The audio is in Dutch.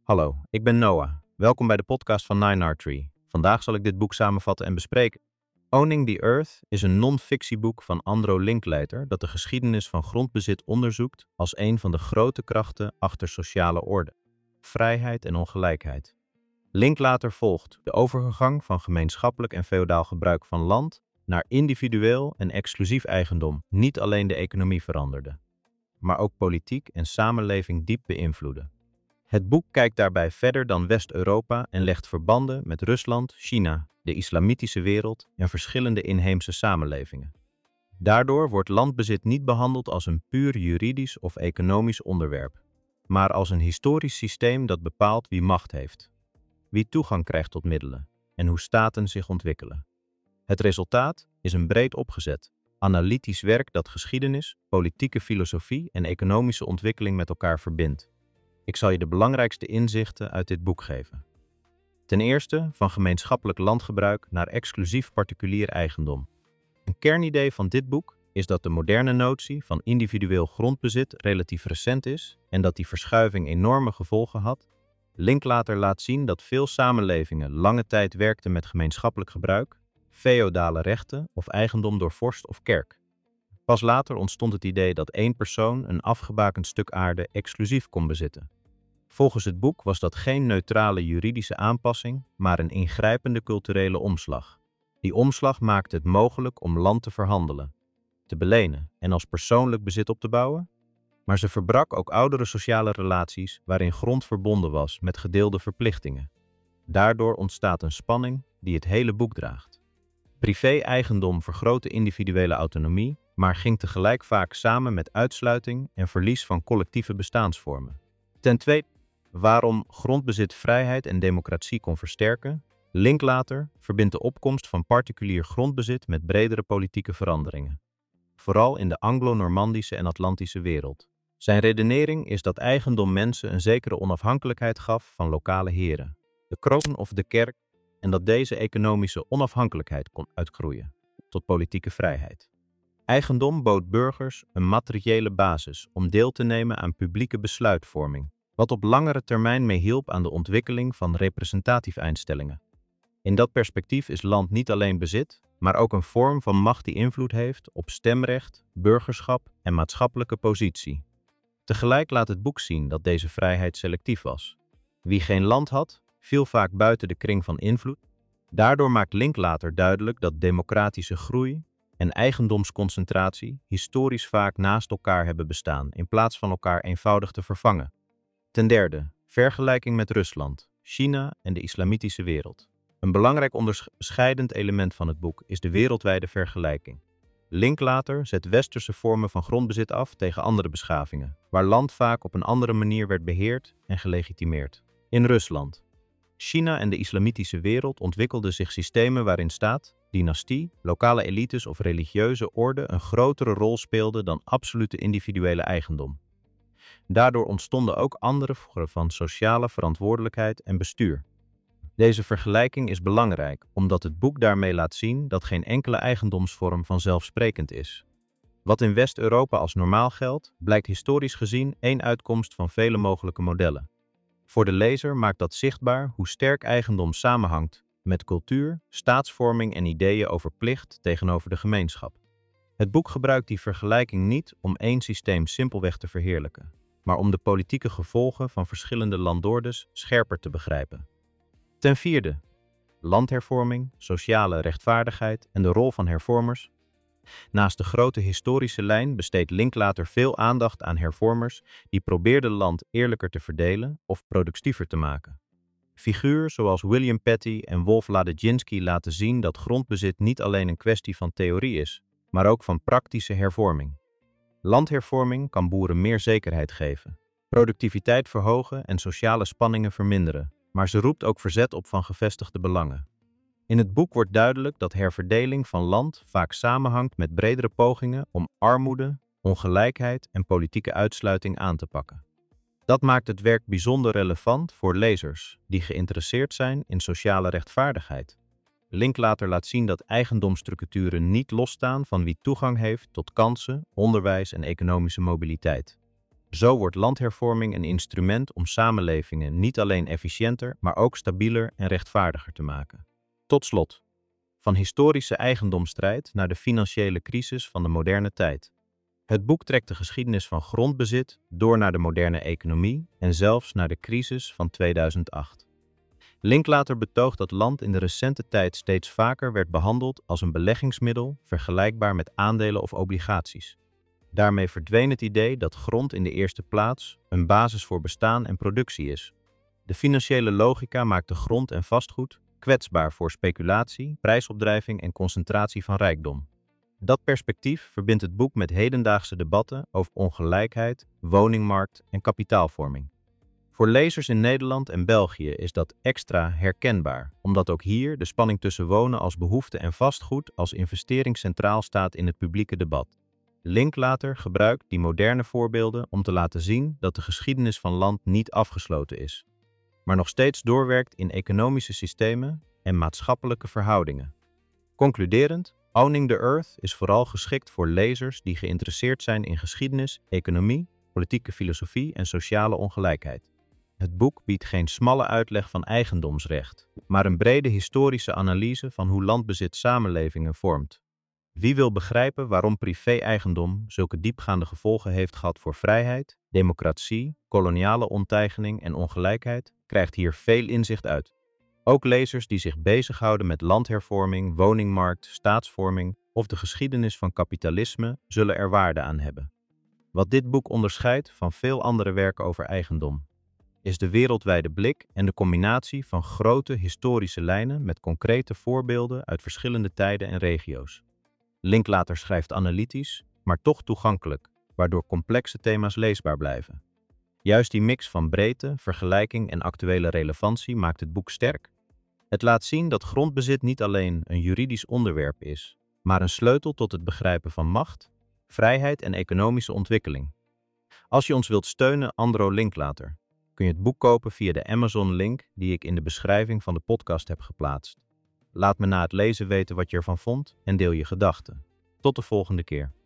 Hallo, ik ben Noah. Welkom bij de podcast van Nine Art Tree. Vandaag zal ik dit boek samenvatten en bespreken. Owning the Earth is een non-fictieboek van Andro Linklater dat de geschiedenis van grondbezit onderzoekt als een van de grote krachten achter sociale orde, vrijheid en ongelijkheid. Linklater volgt de overgang van gemeenschappelijk en feodaal gebruik van land naar individueel en exclusief eigendom. Niet alleen de economie veranderde, maar ook politiek en samenleving diep beïnvloedde. Het boek kijkt daarbij verder dan West-Europa en legt verbanden met Rusland, China, de islamitische wereld en verschillende inheemse samenlevingen. Daardoor wordt landbezit niet behandeld als een puur juridisch of economisch onderwerp, maar als een historisch systeem dat bepaalt wie macht heeft, wie toegang krijgt tot middelen en hoe staten zich ontwikkelen. Het resultaat is een breed opgezet, analytisch werk dat geschiedenis, politieke filosofie en economische ontwikkeling met elkaar verbindt. Ik zal je de belangrijkste inzichten uit dit boek geven. Ten eerste, van gemeenschappelijk landgebruik naar exclusief particulier eigendom. Een kernidee van dit boek is dat de moderne notie van individueel grondbezit relatief recent is en dat die verschuiving enorme gevolgen had. Linklater laat zien dat veel samenlevingen lange tijd werkten met gemeenschappelijk gebruik, feodale rechten of eigendom door vorst of kerk. Pas later ontstond het idee dat één persoon een afgebakend stuk aarde exclusief kon bezitten. Volgens het boek was dat geen neutrale juridische aanpassing, maar een ingrijpende culturele omslag. Die omslag maakte het mogelijk om land te verhandelen, te belenen en als persoonlijk bezit op te bouwen. Maar ze verbrak ook oudere sociale relaties waarin grond verbonden was met gedeelde verplichtingen. Daardoor ontstaat een spanning die het hele boek draagt. Privé-eigendom vergrootte individuele autonomie, maar ging tegelijk vaak samen met uitsluiting en verlies van collectieve bestaansvormen. Ten tweede, waarom grondbezit vrijheid en democratie kon versterken. Linklater verbindt de opkomst van particulier grondbezit met bredere politieke veranderingen, vooral in de Anglo-Normandische en Atlantische wereld. Zijn redenering is dat eigendom mensen een zekere onafhankelijkheid gaf van lokale heren, de kroon of de kerk, en dat deze economische onafhankelijkheid kon uitgroeien tot politieke vrijheid. Eigendom bood burgers een materiële basis om deel te nemen aan publieke besluitvorming, wat op langere termijn meehielp aan de ontwikkeling van representatieve instellingen. In dat perspectief is land niet alleen bezit, maar ook een vorm van macht die invloed heeft op stemrecht, burgerschap en maatschappelijke positie. Tegelijk laat het boek zien dat deze vrijheid selectief was. Wie geen land had, viel vaak buiten de kring van invloed. Daardoor maakt Linklater duidelijk dat democratische groei en eigendomsconcentratie historisch vaak naast elkaar hebben bestaan in plaats van elkaar eenvoudig te vervangen. Ten derde, vergelijking met Rusland, China en de islamitische wereld. Een belangrijk onderscheidend element van het boek is de wereldwijde vergelijking. Linklater zet westerse vormen van grondbezit af tegen andere beschavingen, waar land vaak op een andere manier werd beheerd en gelegitimeerd. In Rusland, China en de islamitische wereld ontwikkelden zich systemen waarin staat, dynastie, lokale elites of religieuze orde een grotere rol speelden dan absolute individuele eigendom. Daardoor ontstonden ook andere vormen van sociale verantwoordelijkheid en bestuur. Deze vergelijking is belangrijk, omdat het boek daarmee laat zien dat geen enkele eigendomsvorm vanzelfsprekend is. Wat in West-Europa als normaal geldt, blijkt historisch gezien één uitkomst van vele mogelijke modellen. Voor de lezer maakt dat zichtbaar hoe sterk eigendom samenhangt met cultuur, staatsvorming en ideeën over plicht tegenover de gemeenschap. Het boek gebruikt die vergelijking niet om één systeem simpelweg te verheerlijken, maar om de politieke gevolgen van verschillende landordes scherper te begrijpen. Ten vierde, landhervorming, sociale rechtvaardigheid en de rol van hervormers. Naast de grote historische lijn besteedt Linklater veel aandacht aan hervormers die probeerden land eerlijker te verdelen of productiever te maken. Figuren zoals William Petty en Wolf Ladeczynski laten zien dat grondbezit niet alleen een kwestie van theorie is, maar ook van praktische hervorming. Landhervorming kan boeren meer zekerheid geven, productiviteit verhogen en sociale spanningen verminderen, maar ze roept ook verzet op van gevestigde belangen. In het boek wordt duidelijk dat herverdeling van land vaak samenhangt met bredere pogingen om armoede, ongelijkheid en politieke uitsluiting aan te pakken. Dat maakt het werk bijzonder relevant voor lezers die geïnteresseerd zijn in sociale rechtvaardigheid. Linklater laat zien dat eigendomsstructuren niet losstaan van wie toegang heeft tot kansen, onderwijs en economische mobiliteit. Zo wordt landhervorming een instrument om samenlevingen niet alleen efficiënter, maar ook stabieler en rechtvaardiger te maken. Tot slot, van historische eigendomsstrijd naar de financiële crisis van de moderne tijd. Het boek trekt de geschiedenis van grondbezit door naar de moderne economie en zelfs naar de crisis van 2008. Linklater betoogt dat land in de recente tijd steeds vaker werd behandeld als een beleggingsmiddel vergelijkbaar met aandelen of obligaties. Daarmee verdween het idee dat grond in de eerste plaats een basis voor bestaan en productie is. De financiële logica maakte grond en vastgoed kwetsbaar voor speculatie, prijsopdrijving en concentratie van rijkdom. Dat perspectief verbindt het boek met hedendaagse debatten over ongelijkheid, woningmarkt en kapitaalvorming. Voor lezers in Nederland en België is dat extra herkenbaar, omdat ook hier de spanning tussen wonen als behoefte en vastgoed als investering centraal staat in het publieke debat. Linklater gebruikt die moderne voorbeelden om te laten zien dat de geschiedenis van land niet afgesloten is, maar nog steeds doorwerkt in economische systemen en maatschappelijke verhoudingen. Concluderend, Owning the Earth is vooral geschikt voor lezers die geïnteresseerd zijn in geschiedenis, economie, politieke filosofie en sociale ongelijkheid. Het boek biedt geen smalle uitleg van eigendomsrecht, maar een brede historische analyse van hoe landbezit samenlevingen vormt. Wie wil begrijpen waarom privé-eigendom zulke diepgaande gevolgen heeft gehad voor vrijheid, democratie, koloniale onteigening en ongelijkheid, krijgt hier veel inzicht uit. Ook lezers die zich bezighouden met landhervorming, woningmarkt, staatsvorming of de geschiedenis van kapitalisme zullen er waarde aan hebben. Wat dit boek onderscheidt van veel andere werken over eigendom, is de wereldwijde blik en de combinatie van grote historische lijnen met concrete voorbeelden uit verschillende tijden en regio's. Linklater schrijft analytisch, maar toch toegankelijk, waardoor complexe thema's leesbaar blijven. Juist die mix van breedte, vergelijking en actuele relevantie maakt het boek sterk. Het laat zien dat grondbezit niet alleen een juridisch onderwerp is, maar een sleutel tot het begrijpen van macht, vrijheid en economische ontwikkeling. Als je ons wilt steunen, Andro Linklater, kun je het boek kopen via de Amazon-link die ik in de beschrijving van de podcast heb geplaatst. Laat me na het lezen weten wat je ervan vond en deel je gedachten. Tot de volgende keer.